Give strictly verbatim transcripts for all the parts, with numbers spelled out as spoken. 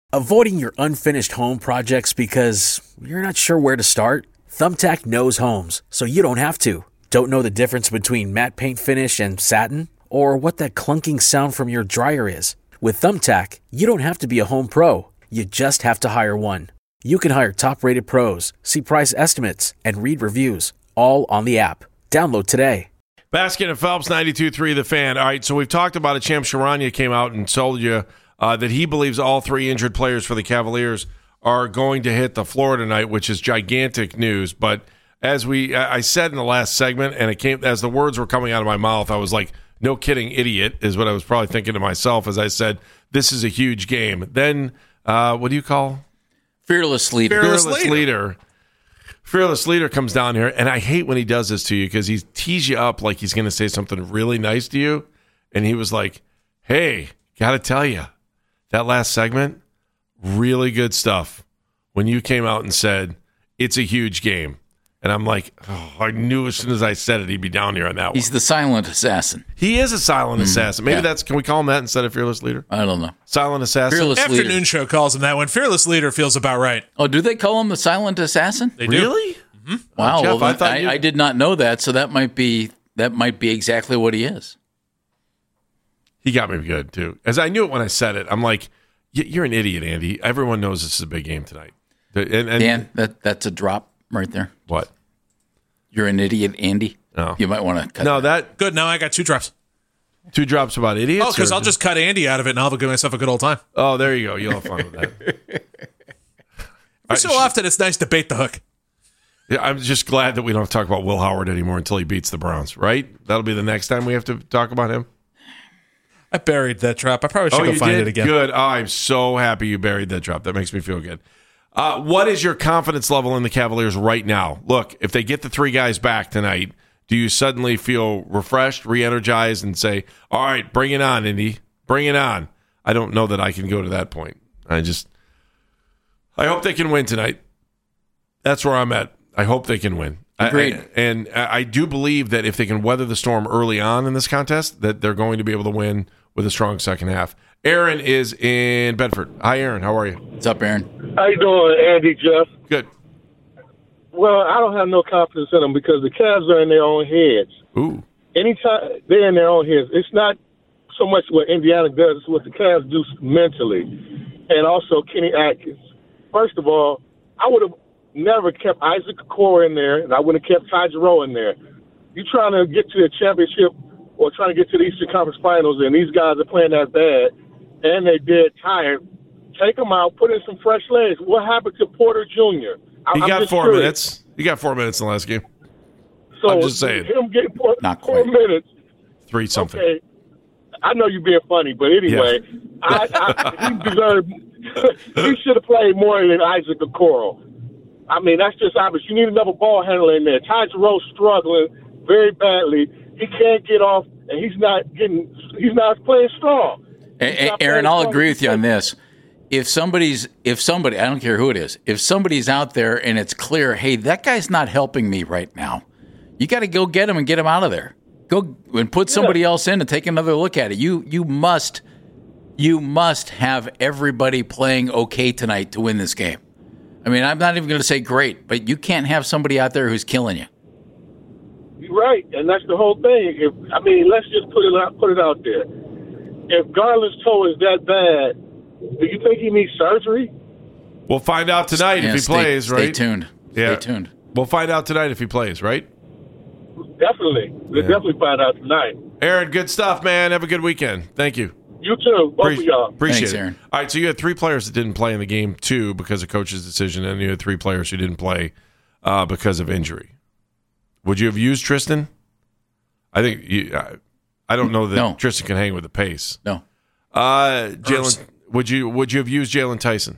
Avoiding your unfinished home projects because you're not sure where to start? Thumbtack knows homes, so you don't have to. Don't know the difference between matte paint finish and satin? Or what that clunking sound from your dryer is? With Thumbtack, you don't have to be a home pro. You just have to hire one. You can hire top-rated pros, see price estimates, and read reviews, all on the app. Download today. Baskin and Phelps, ninety-two point three The Fan. All right, so we've talked about it. Champ Charania came out and told you uh, that he believes all three injured players for the Cavaliers are going to hit the floor tonight, which is gigantic news. But as we, I said in the last segment, and it came as the words were coming out of my mouth, I was like, no kidding, idiot, is what I was probably thinking to myself as I said, this is a huge game. Then, uh, what do you call? Fearless leader. Fearless, Fearless leader. leader. Fearless leader comes down here, and I hate when he does this to you because he tees you up like he's going to say something really nice to you. And he was like, hey, got to tell you, that last segment, really good stuff. When you came out and said, it's a huge game. And I'm like, oh, I knew as soon as I said it, he'd be down here on that one. He's the silent assassin. He is a silent mm, assassin. Maybe yeah. that's, can we call him that instead of Fearless Leader? I don't know. Silent assassin? Fearless Afternoon leader. show calls him that one. Fearless Leader feels about right. Oh, do they call him the silent assassin? They do. Really? Mm-hmm. Wow, oh, Jeff, well, I, then, thought I, you... I did not know that, so that might be that might be exactly what he is. He got me good, too. As I knew it when I said it, I'm like, you're an idiot, Andy. Everyone knows this is a big game tonight. And, and, Dan, that, that's a drop right there. What? You're an idiot, Andy. No. You might want to cut No, that. that... Good. Now I got two drops. Two drops about idiots? Oh, because or- I'll just cut Andy out of it and I'll give myself a good old time. Oh, there you go. You'll have fun with that. Every so often, it's nice to bait the hook. Yeah, I'm just glad that we don't have to talk about Will Howard anymore until he beats the Browns, right? That'll be the next time we have to talk about him. I buried that drop. I probably should Oh, go you find did? it again. Good. Oh, I'm so happy you buried that drop. That makes me feel good. Uh, what is your confidence level in the Cavaliers right now? Look, if they get the three guys back tonight, do you suddenly feel refreshed, re-energized, and say, all right, bring it on, Indy. Bring it on. I don't know that I can go to that point. I just, I hope they can win tonight. That's where I'm at. I hope they can win. Agreed. I, I, and I do believe that if they can weather the storm early on in this contest, that they're going to be able to win with a strong second half. Aaron is in Bedford. Hi, Aaron. How are you? What's up, Aaron? How you doing, Andy, Jeff? Good. Well, I don't have no confidence in them because the Cavs are in their own heads. Ooh. Anytime they're in their own heads, it's not so much what Indiana does, it's what the Cavs do mentally. And also Kenny Atkins. First of all, I would have never kept Isaac Okoro in there, and I would have kept Ty Jerome in there. You trying to get to the championship or trying to get to the Eastern Conference Finals, and these guys are playing that bad, and they dead tired. Take them out, put in some fresh legs. What happened to Porter Junior? He I'm got just four curious. minutes. He got four minutes in the last game. So I'm just saying. him getting four, Not four quite. minutes. Three something. Okay, I know you're being funny, but anyway, I, I, he deserved. He should have played more than Isaac Okoro. I mean, that's just obvious. You need another ball handler in there. Ty Jerome struggling very badly. He can't get off, and he's not getting. He's not playing strong. A- A- Aaron, I'll agree with you on this. If somebody's, if somebody, I don't care who it is, if somebody's out there and it's clear, hey, that guy's not helping me right now, you got to go get him and get him out of there. Go and put somebody else in and take another look at it. You you must, you must have everybody playing okay tonight to win this game. I mean, I'm not even going to say great, but you can't have somebody out there who's killing you. You're right, and that's the whole thing. If I mean, let's just put it out, put it out there. If Garland's toe is that bad, do you think he needs surgery? We'll find out tonight Yeah, if he stay, plays, stay right? tuned. Yeah. Stay tuned. We'll find out tonight if he plays, right? Definitely. We'll Yeah. definitely find out tonight. Aaron, good stuff, man. Have a good weekend. Thank you. You too, both Appreciate- of y'all. Appreciate Thanks, it. Aaron. All right, so you had three players that didn't play in the game, two because of coach's decision, and you had three players who didn't play uh, because of injury. Would you have used Tristan? I think you. I, I don't know that No. Tristan can hang with the pace. No. Uh, Jalen, would you would you have used Jalen Tyson?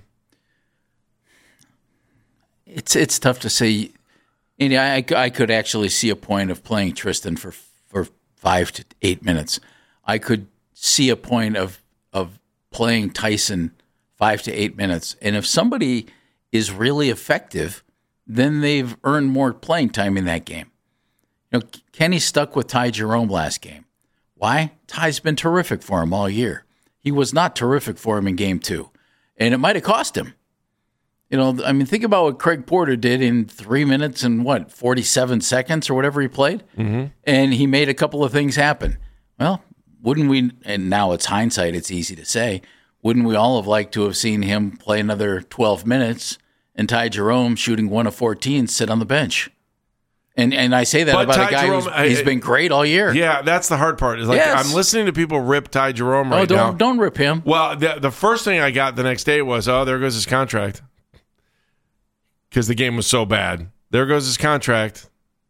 It's it's tough to say. And I, I could actually see a point of playing Tristan for for five to eight minutes. I could see a point of of playing Tyson five to eight minutes. And if somebody is really effective, then they've earned more playing time in that game. You know, Kenny stuck with Ty Jerome last game. Why? Ty's been terrific for him all year. He was not terrific for him in game two. and it might have cost him. You know, I mean, think about what Craig Porter did in three minutes and what, forty-seven seconds or whatever he played. Mm-hmm. And he made a couple of things happen. Well, wouldn't we, and now it's hindsight, it's easy to say, wouldn't we all have liked to have seen him play another twelve minutes and Ty Jerome, shooting one of fourteen, sit on the bench? And and I say that but about Ty a guy Jerome, who's I, he's been great all year. Yeah, that's the hard part. Is like Yes. I'm listening to people rip Ty Jerome right oh, don't, now. Don't rip him. Well, the, the first thing I got the next day was, oh, there goes his contract. Because the game was so bad. There goes his contract.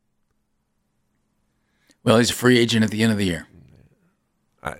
Well, he's a free agent at the end of the year. I,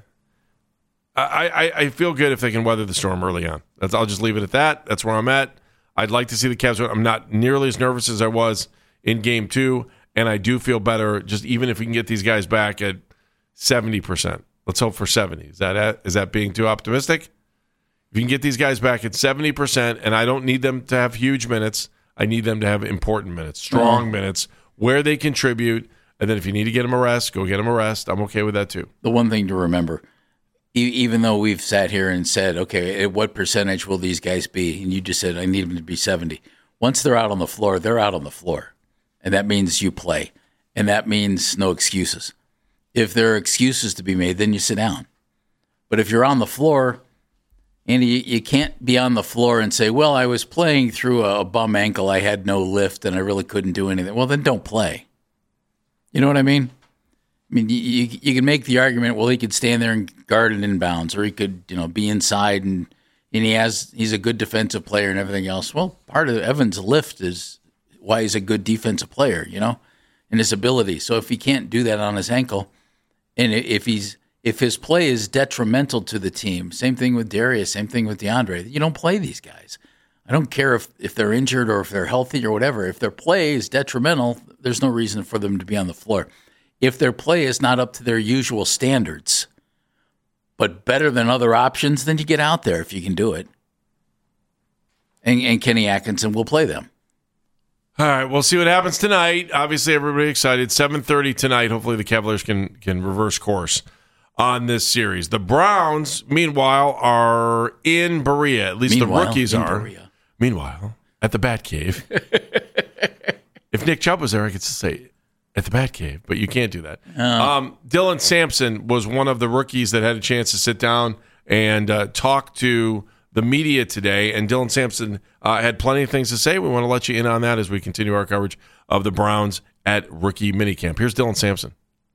I, I feel good if they can weather the storm early on. That's, I'll just leave it at that. That's where I'm at. I'd like to see the Cavs. I'm not nearly as nervous as I was in game two, and I do feel better just even if we can get these guys back at seventy percent. Let's hope for seventy. Is that is that being too optimistic? If you can get these guys back at seventy percent, and I don't need them to have huge minutes, I need them to have important minutes, strong mm-hmm. minutes, where they contribute. And then if you need to get them a rest, go get them a rest. I'm okay with that too. The one thing to remember, e- even though we've sat here and said, okay, at what percentage will these guys be? And you just said, I need them to be seventy. Once they're out on the floor, they're out on the floor. And that means you play. And that means no excuses. If there are excuses to be made, then you sit down. But if you're on the floor, and you, you can't be on the floor and say, well, I was playing through a bum ankle, I had no lift, and I really couldn't do anything. Well, then don't play. You know what I mean? I mean, you, you, you can make the argument, well, he could stand there and guard an inbounds, or he could, you know, be inside, and, and he has he's a good defensive player and everything else. Well, part of Evans' lift is why he's a good defensive player, you know, and his ability. So if he can't do that on his ankle, and if he's If his play is detrimental to the team, same thing with Darius, same thing with DeAndre, you don't play these guys. I don't care if, if they're injured or if they're healthy or whatever. If their play is detrimental, there's no reason for them to be on the floor. If their play is not up to their usual standards, but better than other options, then you get out there if you can do it. And, and Kenny Atkinson will play them. All right, we'll see what happens tonight. Obviously, everybody excited. seven thirty tonight. Hopefully the Cavaliers can can reverse course on this series. The Browns, meanwhile, are in Berea. At least meanwhile, the rookies are. Berea. Meanwhile, at the Batcave. If Nick Chubb was there, I could say at the Batcave, but you can't do that. Oh. Um, Dylan Sampson was one of the rookies that had a chance to sit down and uh, talk to the media today, and Dylan Sampson uh, had plenty of things to say. We want to let you in on that as we continue our coverage of the Browns at rookie minicamp. Here's Dylan Sampson.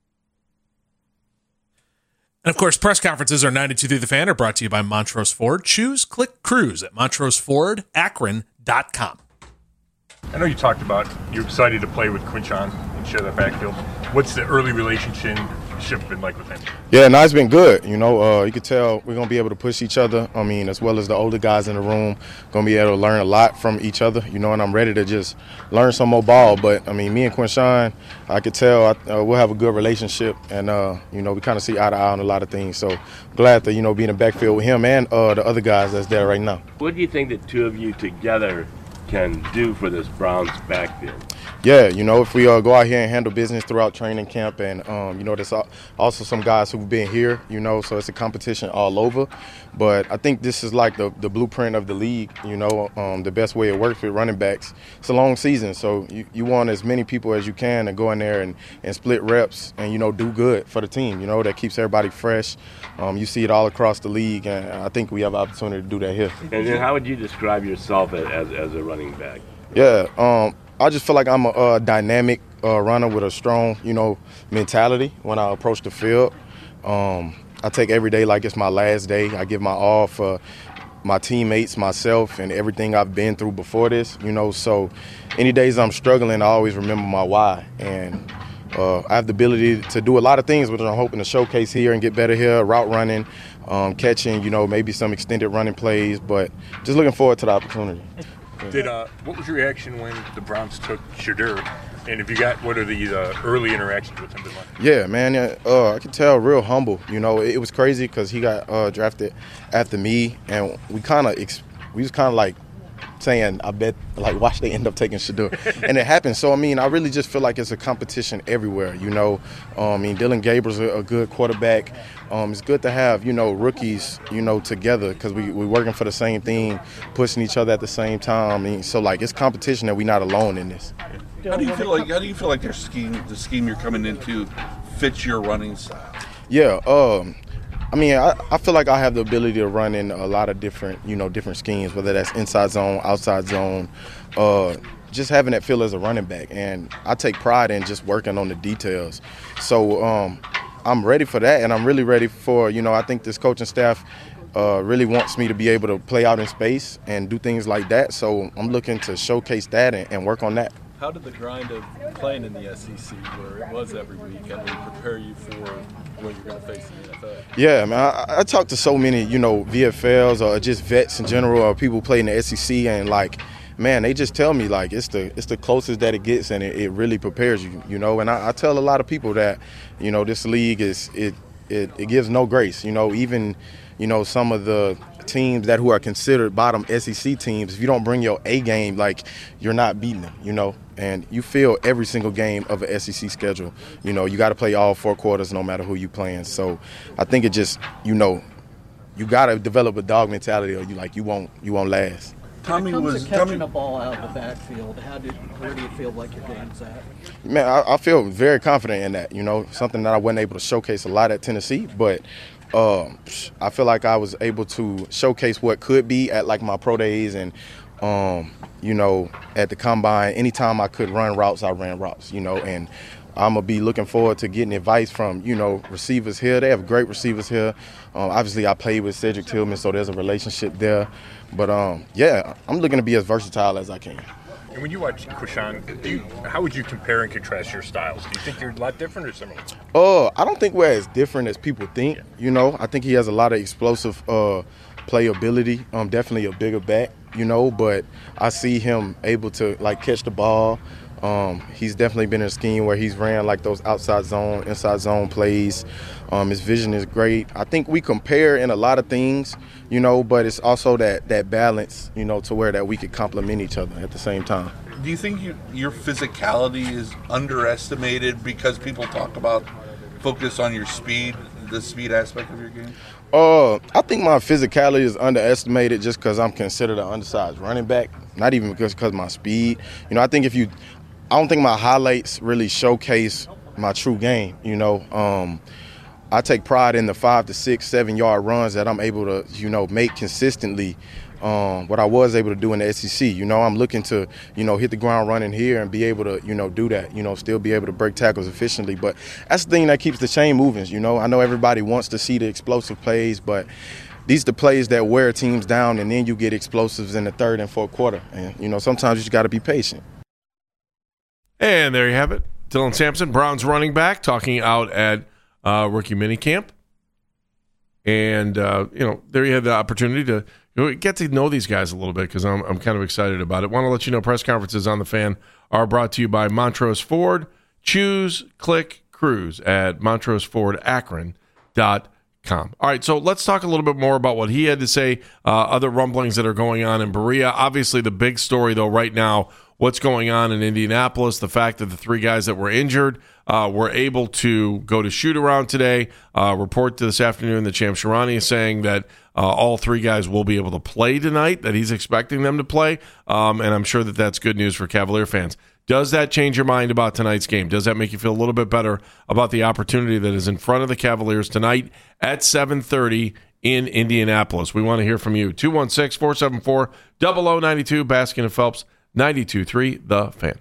And, of course, press conferences are ninety-two through the Fan are brought to you by Montrose Ford. Choose, click, cruise at montrose ford akron dot com. I know you talked about you're excited to play with Quinshon and share that backfield. What's the early relationship been like with him? Yeah, no, it's been good. You know, uh, you could tell we're going to be able to push each other. I mean, as well as the older guys in the room, going to be able to learn a lot from each other, you know, and I'm ready to just learn some more ball. But, I mean, me and Quinshon, I could tell I, uh, we'll have a good relationship. And, uh, you know, we kind of see eye to eye on a lot of things. So glad to, you know, be in the backfield with him and uh, the other guys that's there right now. What do you think the two of you together can do for this Browns backfield? Yeah, you know, if we uh, go out here and handle business throughout training camp, and, um, you know, there's also some guys who've been here, you know, so it's a competition all over. But I think this is like the, the blueprint of the league, you know, um, the best way it works with running backs. It's a long season, so you, you want as many people as you can to go in there and, and split reps and, you know, do good for the team. You know, that keeps everybody fresh. Um, you see it all across the league, and I think we have an opportunity to do that here. And then how would you describe yourself as, as a running back? Yeah, um, I just feel like I'm a, a dynamic uh, runner with a strong, you know, mentality when I approach the field. Um, I take every day like it's my last day. I give my all for my teammates, myself, and everything I've been through before this, you know. So any days I'm struggling, I always remember my why. And uh, I have the ability to do a lot of things, which I'm hoping to showcase here and get better here, route running, um, catching, you know, maybe some extended running plays. But just looking forward to the opportunity. Did uh, what was your reaction when the Browns took Shedeur? And if you got, what are the uh, early interactions with him been like? Yeah, man, uh, I can tell real humble. You know, it, it was crazy because he got uh, drafted after me, and we kind of ex- we was kind of like saying, I bet, like, watch they end up taking Shedeur. And it happens. So, I mean, I really just feel like it's a competition everywhere, you know. Um, I mean, Dylan Gabriel's a, a good quarterback. Um, it's good to have, you know, rookies, you know, together because we, we're working for the same thing, pushing each other at the same time. I mean, so, like, it's competition that we're not alone in this. How do you feel like, how do you feel like their scheme, the scheme you're coming into fits your running style? Yeah, um, I mean, I, I feel like I have the ability to run in a lot of different, you know, different schemes, whether that's inside zone, outside zone, uh, just having that feel as a running back. And I take pride in just working on the details. So um, I'm ready for that, and I'm really ready for, you know, I think this coaching staff uh, really wants me to be able to play out in space and do things like that. So I'm looking to showcase that and, and work on that. How did the grind of playing in the S E C, where it was every week, kind of prepare you for what you're going to face in the N F L? Yeah, man, I, I talked to so many, you know, V F Ls or just vets in general, or people who play in the S E C, and like, man, they just tell me like it's the it's the closest that it gets, and it, it really prepares you, you know. And I, I tell a lot of people that, you know, this league is it it it gives no grace, you know, even, you know, some of the teams that who are considered bottom S E C teams, if you don't bring your A game, like, you're not beating them, you know. And you feel every single game of an S E C schedule. You know, you got to play all four quarters no matter who you playing. So I think it just, you know, you got to develop a dog mentality, or you like you won't you won't last. Tommy was catching Tommy, a ball out of the backfield. How did where do you feel like your game's at? Man, I, I feel very confident in that. You know, something that I wasn't able to showcase a lot at Tennessee, but uh, I feel like I was able to showcase what could be at like my pro days and. Um, you know, at the combine, anytime I could run routes, I ran routes, you know, and I'm going to be looking forward to getting advice from, you know, receivers here. They have great receivers here. Um, obviously, I played with Cedric Tillman, so there's a relationship there. But, um, yeah, I'm looking to be as versatile as I can. And when you watch Quinshon, do you, how would you compare and contrast your styles? Do you think you're a lot different or similar? Uh, I don't think we're as different as people think, you know. I think he has a lot of explosive uh, playability, um, definitely a bigger back. You know, but I see him able to, like, catch the ball. Um, he's definitely been in a scheme where he's ran, like, those outside zone, inside zone plays. Um, his vision is great. I think we compare in a lot of things, you know, but it's also that, that balance, you know, to where that we could complement each other at the same time. Do you think you, your physicality is underestimated because people talk about focus on your speed, the speed aspect of your game? Uh, I think my physicality is underestimated just because I'm considered an undersized running back, not even because of my speed. You know, I think if you – I don't think my highlights really showcase my true game, you know. Um, I take pride in the five to six, seven-yard runs that I'm able to, you know, make consistently. Um, what I was able to do in the S E C. You know, I'm looking to, you know, hit the ground running here and be able to, you know, do that, you know, still be able to break tackles efficiently. But that's the thing that keeps the chain moving, you know. I know everybody wants to see the explosive plays, but these are the plays that wear teams down, and then you get explosives in the third and fourth quarter. And, you know, sometimes you just got to be patient. And there you have it. Dylan Sampson, Browns running back, talking out at uh, rookie minicamp. And, uh, you know, there you have the opportunity to you know, get to know these guys a little bit because I'm, I'm kind of excited about it. Want to let you know press conferences on The Fan are brought to you by Montrose Ford. Choose, click, cruise at montrose ford akron dot com. All right, so let's talk a little bit more about what he had to say, uh, other rumblings that are going on in Berea. Obviously, the big story, though, right now, what's going on in Indianapolis, the fact that the three guys that were injured uh, were able to go to shoot-around today. Uh, report this afternoon that Shams Charania is saying that uh, all three guys will be able to play tonight, that he's expecting them to play, um, and I'm sure that that's good news for Cavalier fans. Does that change your mind about tonight's game? Does that make you feel a little bit better about the opportunity that is in front of the Cavaliers tonight at seven thirty in Indianapolis? We want to hear from you. two one six, four seven four, zero zero nine two, Baskin and Phelps, ninety-two point three The Fan.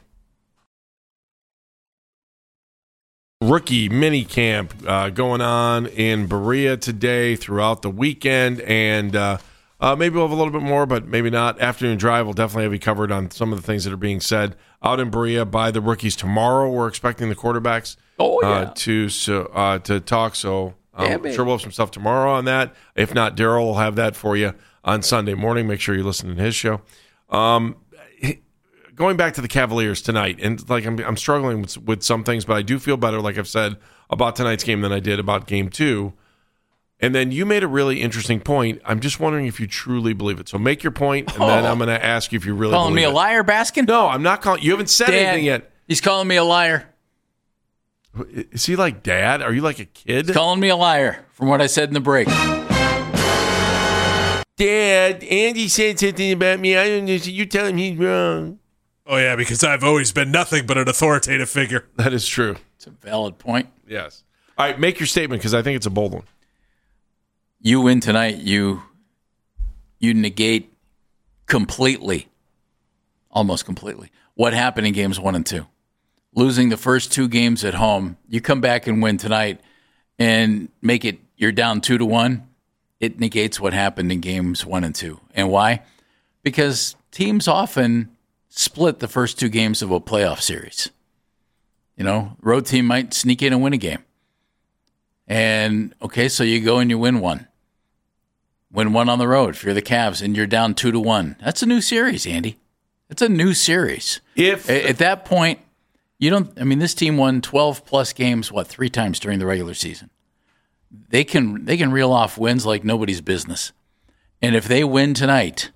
Rookie mini camp uh, going on in Berea today throughout the weekend, and uh, uh, maybe we'll have a little bit more, but maybe not. Afternoon Drive will definitely have you covered on some of the things that are being said out in Berea by the rookies tomorrow. We're expecting the quarterbacks oh, yeah. uh, to so, uh, to talk, so um, yeah, I'm sure we'll have some stuff tomorrow on that. If not, Daryl will have that for you on Sunday morning. Make sure you listen to his show. Um, Going back to the Cavaliers tonight, and like I'm, I'm struggling with, with some things, but I do feel better, like I've said, about tonight's game than I did about game two. And then you made a really interesting point. I'm just wondering if you truly believe it. So make your point, and oh. then I'm going to ask you if you really calling believe it. me a liar, Baskin? No, I'm not calling. You haven't said Dad, anything yet. He's calling me a liar. Is he like Dad? Are you like a kid? He's calling me a liar from what I said in the break. Dad, Andy said something about me. I don't know. You tell him he's wrong. Oh, yeah, because I've always been nothing but an authoritative figure. That is true. It's a valid point. Yes. All right, make your statement because I think it's a bold one. You win tonight, you you negate completely, almost completely, what happened in games one and two. Losing the first two games at home, you come back and win tonight and make it, you're down two to one. It negates what happened in games one and two. And why? Because teams often split the first two games of a playoff series. You know, road team might sneak in and win a game. And, okay, so you go and you win one. Win one on the road if you're the Cavs and you're down two to one. That's a new series, Andy. It's a new series. If At, at that point, you don't, I mean, this team won twelve plus games, what, three times during the regular season. They can they can reel off wins like nobody's business. And if they win tonight,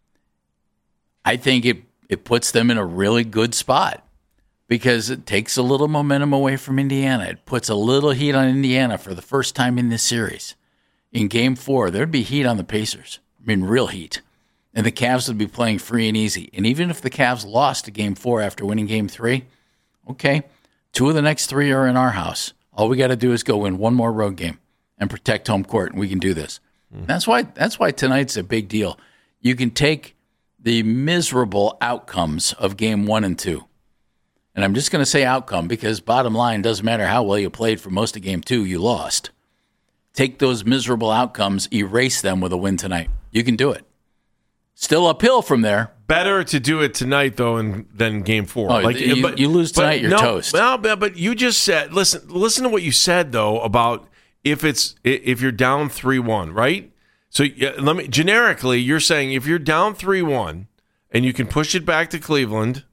I think it, it puts them in a really good spot because it takes a little momentum away from Indiana. It puts a little heat on Indiana for the first time in this series. In game four, there'd be heat on the Pacers. I mean, real heat. And the Cavs would be playing free and easy. And even if the Cavs lost to game four after winning game three, okay, two of the next three are in our house. All we got to do is go win one more road game and protect home court, and we can do this. Mm. That's why that's why tonight's a big deal. You can take the miserable outcomes of game one and two. And I'm just going to say outcome because bottom line, doesn't matter how well you played for most of game two, you lost. Take those miserable outcomes, erase them with a win tonight. You can do it. Still uphill from there. Better to do it tonight, though, in, than game four. Oh, like, you, but, you lose tonight, you're no, toast. Well, but you just said, listen, listen to what you said, though, about if it's if you're down three one, right? So let me generically, you're saying if you're down three one and you can push it back to Cleveland,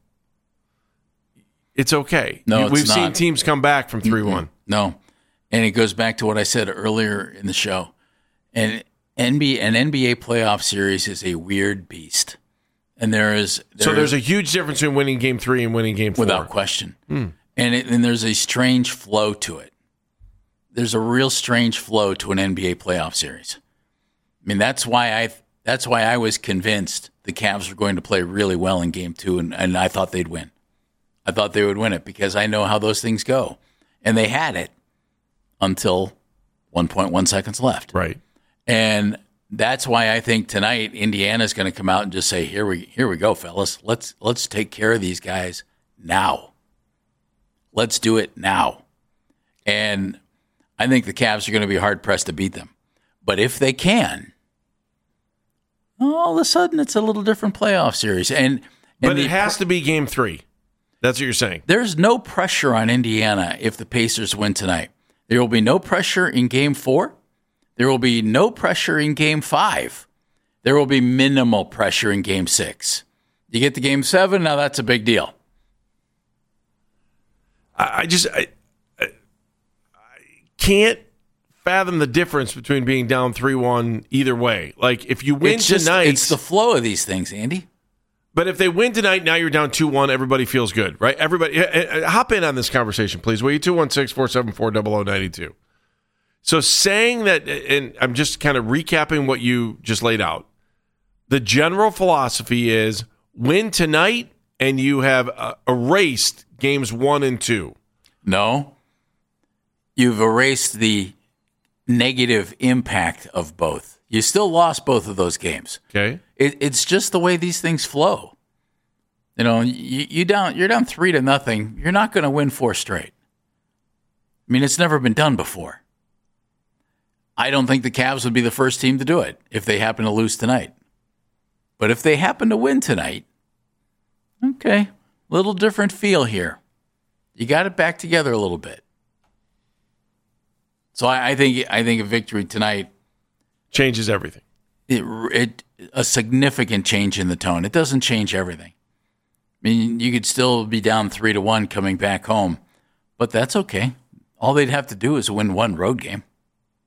it's okay. No, it's We've not. seen teams come back from three one. No. And it goes back to what I said earlier in the show. And N B A, an N B A playoff series is a weird beast. And there is there So there's is, a huge difference between winning game three and winning game four. without question. Mm. And it, and there's a strange flow to it. There's a real strange flow to an N B A playoff series. I mean, that's why I that's why I was convinced the Cavs were going to play really well in game two, and, and I thought they'd win. I thought they would win it because I know how those things go. And they had it until one point one seconds left. Right. And that's why I think tonight Indiana's going to come out and just say, "Here we here we go, fellas. Let's let's take care of these guys now. Let's do it now." And I think the Cavs are going to be hard pressed to beat them. But if they can, all of a sudden it's a little different playoff series. And, and but the, it has to be game three. That's what you're saying. There's no pressure on Indiana if the Pacers win tonight. There will be no pressure in game four. There will be no pressure in game five. There will be minimal pressure in game six. You get to game seven, now that's a big deal. I, I just I, I, I can't fathom the difference between being down three one either way. Like, if you win it's just, tonight... It's the flow of these things, Andy. But if they win tonight, now you're down two one, everybody feels good, right? Everybody, hop in on this conversation, please. Will you? two one six, four seven four, zero zero nine two. So saying that, and I'm just kind of recapping what you just laid out, the general philosophy is win tonight and you have uh, erased games one and two. No. You've erased the negative impact of both. You still lost both of those games. Okay. It, it's just the way these things flow. You know, you, you down, you're down three to nothing. You're not going to win four straight. I mean, it's never been done before. I don't think the Cavs would be the first team to do it if they happen to lose tonight. But if they happen to win tonight, okay, little different feel here. You got it back together a little bit. So I, I think I think a victory tonight changes everything. It, it a significant change in the tone. It doesn't change everything. I mean, you could still be down three to one coming back home, but that's okay. All they'd have to do is win one road game.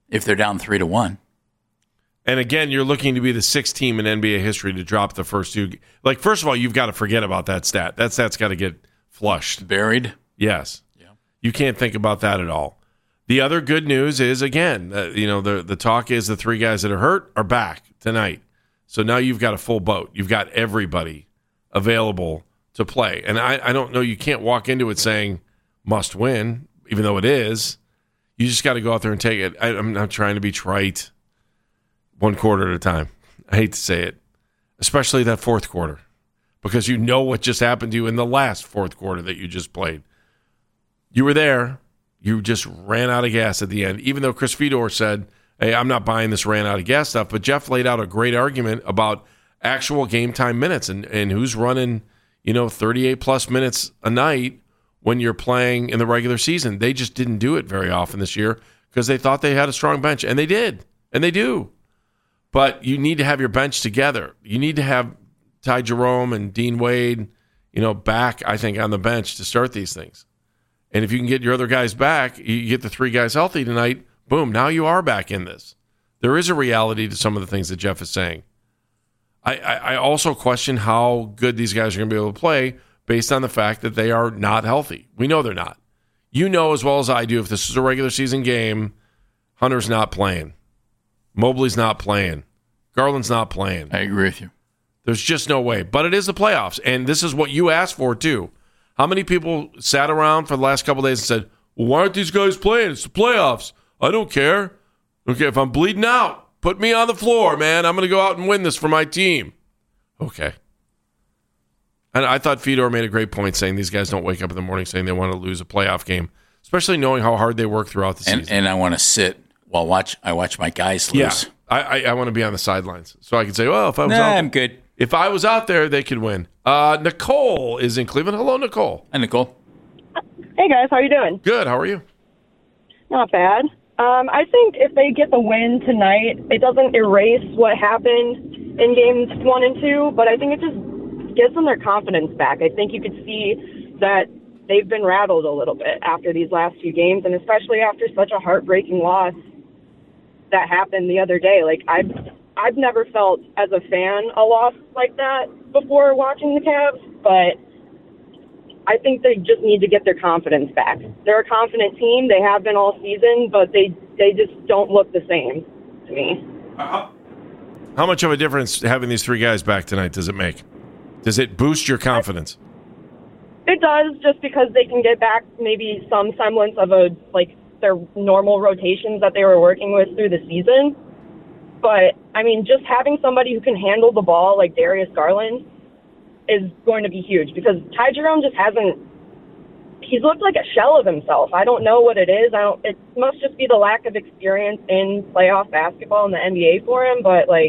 if they're down three to one. And again, you're looking to be the sixth team in N B A history to drop the first two. Like, first of all, you've got to forget about that stat. That stat's got to get flushed. Buried? Yes. Yeah. You can't think about that at all. The other good news is, again, uh, you know, the, the talk is the three guys that are hurt are back tonight. So now you've got a full boat. You've got everybody available to play. And I, I don't know, you can't walk into it saying must win, even though it is. You just got to go out there and take it. I, I'm not trying to be trite. One quarter at a time. I hate to say it, especially that fourth quarter, because you know what just happened to you in the last fourth quarter that you just played. You were there. You just ran out of gas at the end, even though Chris Fedor said, hey, I'm not buying this ran out of gas stuff. But Jeff laid out a great argument about actual game time minutes and, and who's running, you know, thirty-eight plus minutes a night when you're playing in the regular season. They just didn't do it very often this year because they thought they had a strong bench, and they did, and they do. But you need to have your bench together. You need to have Ty Jerome and Dean Wade, you know, back, I think, on the bench to start these things. And if you can get your other guys back, you get the three guys healthy tonight, boom, now you are back in this. There is a reality to some of the things that Jeff is saying. I, I, I also question how good these guys are going to be able to play based on the fact that they are not healthy. We know they're not. You know as well as I do, if this is a regular season game, Hunter's not playing. Mobley's not playing. Garland's not playing. I agree with you. There's just no way. But it is the playoffs, and this is what you asked for, too. How many people sat around for the last couple of days and said, well, why aren't these guys playing? It's the playoffs. I don't care. Okay, if I'm bleeding out, put me on the floor, man. I'm going to go out and win this for my team. Okay. And I thought Fedor made a great point saying these guys don't wake up in the morning saying they want to lose a playoff game, especially knowing how hard they work throughout the and, season. And I want to sit while watch. I watch my guys lose. Yeah. I, I, I want to be on the sidelines so I can say, well, if I was nah, out, I'm good. If I was out there, they could win. Uh, Nicole is in Cleveland. Hello, Nicole. Hi, Nicole. Hey, guys. How are you doing? Good. How are you? Not bad. Um, I think if they get the win tonight, it doesn't erase what happened in games one and two, but I think it just gives them their confidence back. I think you could see that they've been rattled a little bit after these last few games, and especially after such a heartbreaking loss that happened the other day. Like, I've I've never felt as a fan a loss like that before watching the Cavs, but I think they just need to get their confidence back. They're a confident team. They have been all season, but they they just don't look the same to me. Uh, how much of a difference having these three guys back tonight does it make? Does it boost your confidence? It does, just because they can get back maybe some semblance of a like their normal rotations that they were working with through the season. But, I mean, just having somebody who can handle the ball like Darius Garland is going to be huge, because Ty Jerome just hasn't – he's looked like a shell of himself. I don't know what it is. I don't. It must just be the lack of experience in playoff basketball in the N B A for him. But, like,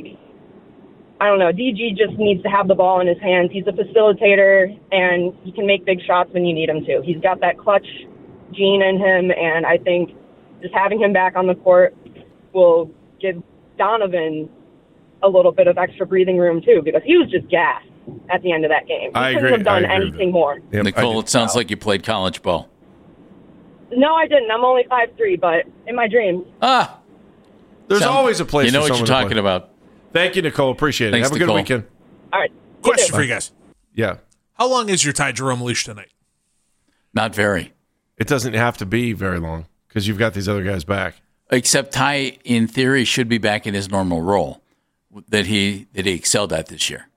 I don't know. D G just needs to have the ball in his hands. He's a facilitator, and he can make big shots when you need him to. He's got that clutch gene in him, and I think just having him back on the court will give Donovan a little bit of extra breathing room too, because he was just gassed at the end of that game. He I couldn't agree. have done I agree anything more. Yep, Nicole, it sounds like you played college ball. No, I didn't. I'm only five three, but in my dreams. Ah, There's Sound- always a place You know for what you're someone to talking play. about. Thank you, Nicole. Appreciate it. Thanks, Have a good Nicole. weekend. All right. Question for you guys. Yeah. How long is your Ty Jerome leash tonight? Not very. It doesn't have to be very long because you've got these other guys back. Except Ty, in theory, should be back in his normal role that he that he excelled at this year.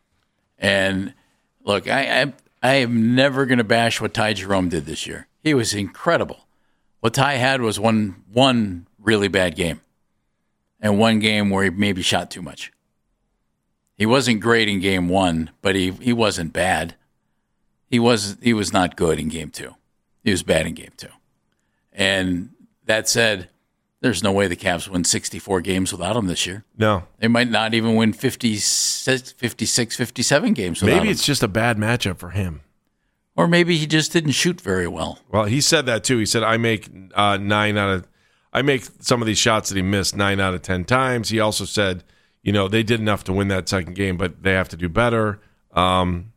And look, I I, I am never going to bash what Ty Jerome did this year. He was incredible. What Ty had was one one really bad game, and one game where he maybe shot too much. He wasn't great in game one, but he, he wasn't bad. He was he was not good in game two. He was bad in game two. And that said, there's no way the Cavs win sixty-four games without him this year. No. They might not even win fifty-six, fifty-six, fifty-seven games without Maybe him. it's just a bad matchup for him. Or maybe he just didn't shoot very well. Well, he said that too. He said, I make uh, nine out of, I make some of these shots that he missed nine out of ten times. He also said, you know, they did enough to win that second game, but they have to do better. Um,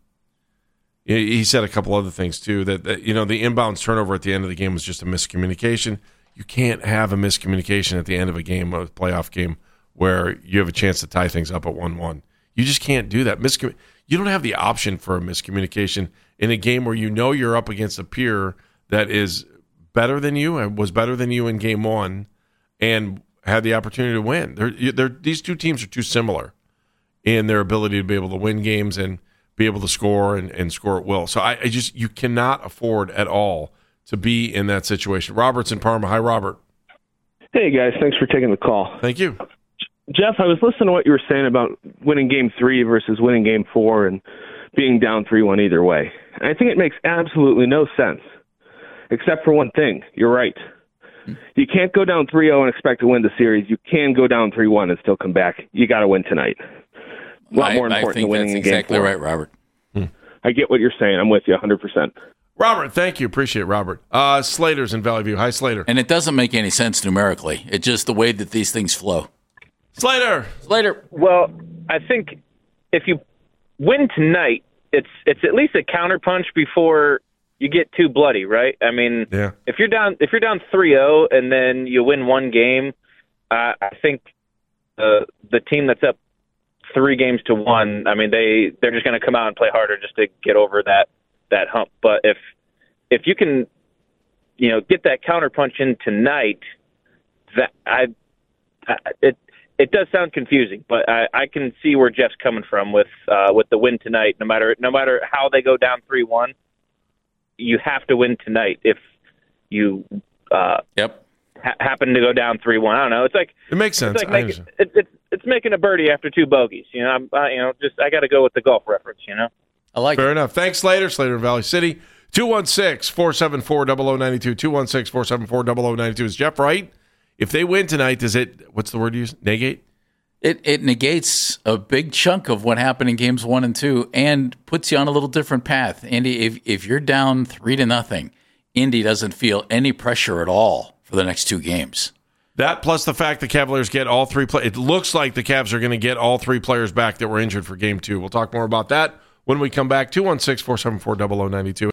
he he said a couple other things too, that, that, you know, the inbounds turnover at the end of the game was just a miscommunication. you can't have a miscommunication at the end of a game, a playoff game, where you have a chance to tie things up at one one. You just can't do that. Miscom- you don't have the option for a miscommunication in a game where you know you're up against a peer that is better than you and was better than you in game one and had the opportunity to win. They're, they're, these two teams are too similar in their ability to be able to win games and be able to score and, and score at will. So I, I just you cannot afford at all to be in that situation. Robert's in Parma. Hi, Robert. Hey, guys. Thanks for taking the call. Thank you. Jeff, I was listening to what you were saying about winning game three versus winning game four and being down three one either way. And I think it makes absolutely no sense, except for one thing. You're right. You can't go down three oh and expect to win the series. You can go down three one and still come back. You got to win tonight. A lot I, more important I think than winning that's in game exactly four. right, Robert. Hmm. I get what you're saying. I'm with you one hundred percent. Robert, thank you. Appreciate it, Robert. Uh, Slater's in Valley View. Hi, Slater. And it doesn't make any sense numerically. It's just the way that these things flow. Slater. Slater. Well, I think if you win tonight, it's it's at least a counterpunch before you get too bloody, right? I mean, yeah. if you're down if you're down three oh and then you win one game, uh, I think uh, the team that's up three games to one, I mean, they they're just going to come out and play harder just to get over that that hump. But if if you can, you know, get that counterpunch in tonight, that I, I it. It does sound confusing, but I, I can see where Jeff's coming from with uh, with the win tonight. No matter no matter how they go down three one, you have to win tonight. If you uh, yep ha- happen to go down three one, I don't know. It's like it makes sense. It's like making, it, it's it's making a birdie after two bogeys. You know, I'm I, you know just I got to go with the golf reference. You know, I like Fair it. enough. Thanks, Slater. Slater in Valley City. two one six, four seven four, zero zero nine two. two one six, four seven four, zero zero nine two. Is Jeff right? If they win tonight, does it, what's the word you use? Negate? It it negates a big chunk of what happened in games one and two and puts you on a little different path. Indy, if, if you're down three to nothing, Indy doesn't feel any pressure at all for the next two games. That plus the fact the Cavaliers get all three players. It looks like the Cavs are going to get all three players back that were injured for game two. We'll talk more about that when we come back. two one six, four seven four, zero zero nine two.